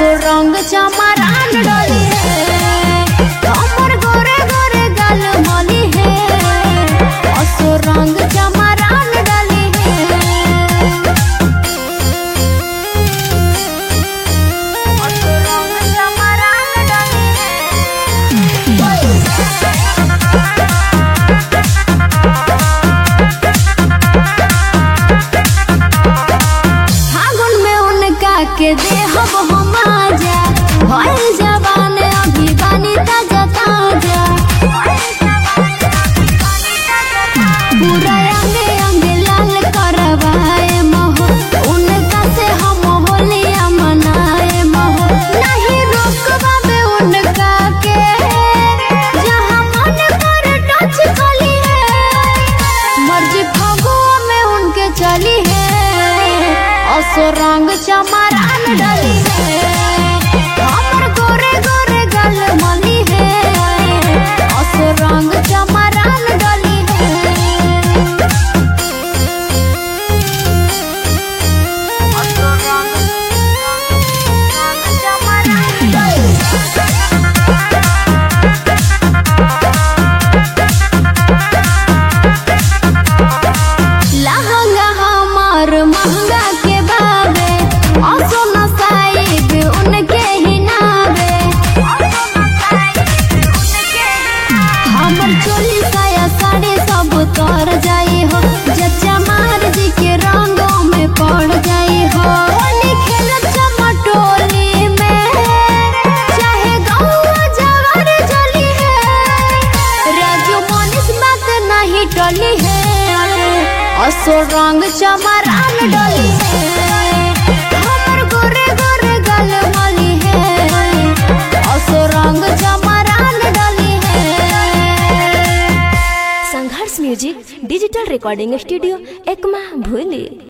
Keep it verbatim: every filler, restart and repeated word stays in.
असुर रंग चमरान डली है, हमर गोरे गोरे गाल मली है, असुर रंग चमरान डली है, असुर रंग चमरान डली के देहब हम आजा, भइल जवान अभी बानी ताजा ताजा, पूरा अंगे अंगे लाल करवाए मोह, उनका से हम होलिया मनाए मोह, नहीं रोकबाबे उनका के, जहाँ मन कर टच कली है, मर्जी फगुआ में उनके चली है, असुर रंग चमरान डली है, हमर गोरे गोरे गाल मली है, असुर रंग चमरान डली है, असुर रंग चमरान डली लहंगा हमार महंगा के बाबे, असो नसाइब उनके ही नावे, हमर चोली साया साड़ी सब तर जाई हो, जच्चा मार जी के रंगों में पड़ जाई हो, होली खेलत चमटोली में, चाहे गौवा जवार जली है, राजू मनीष बात नहीं टली है, असुर रंग चमरान डली है, हमर गोरे गोरे गाल मली है, असुर रंग चमरान डली है। Sangharsh music digital recording studio Ekma भूली।